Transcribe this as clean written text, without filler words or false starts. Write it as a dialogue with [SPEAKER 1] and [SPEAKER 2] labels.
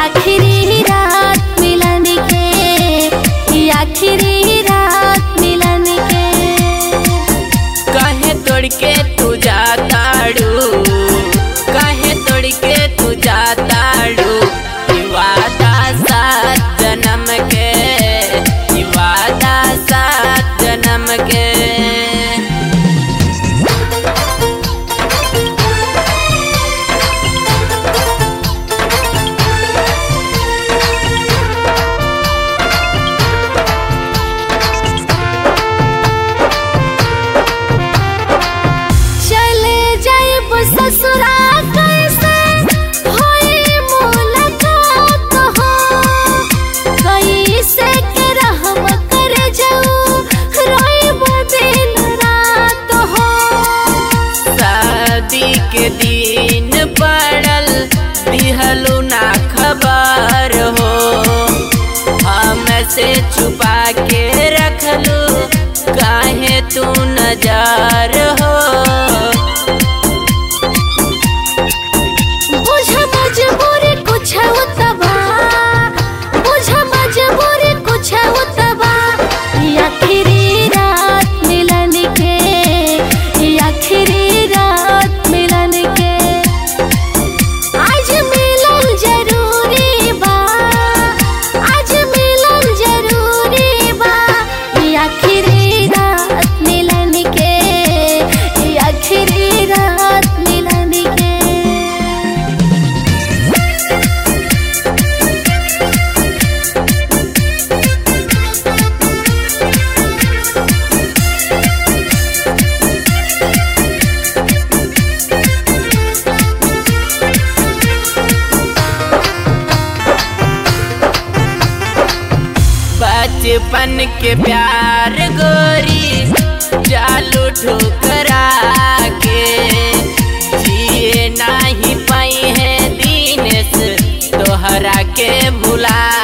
[SPEAKER 1] आखिरी रात मिलन के, आखिरी रात मिलन के।
[SPEAKER 2] काहे तोड़ के तू जाताड़ू, काहे तोड़ के तू जाताड़ू। वादा 7 जन्म के, वादा 7 जन्म के।
[SPEAKER 1] ससुरा कैसे होई मुलाकात हो, कैसे के रहम कर जाऊं रोइब दिन रात हो।
[SPEAKER 2] शादी के दिन पड़ल दिहलू ना खबर हो, हमसे छुपा के रखलू काहे तू नजर हो।
[SPEAKER 1] आखिरी रात मिलन के, आखिरी रात मिलन के। आज मिलन जरूरी बा, आज मिलन जरूरी बा। आखिरी रात मिलन के, आखिरी रात मिलन के।
[SPEAKER 2] बचपन के प्यार गोरी चालू ठुकरा के, जिए नहीं पाई है दिनेश तोहरा के भुला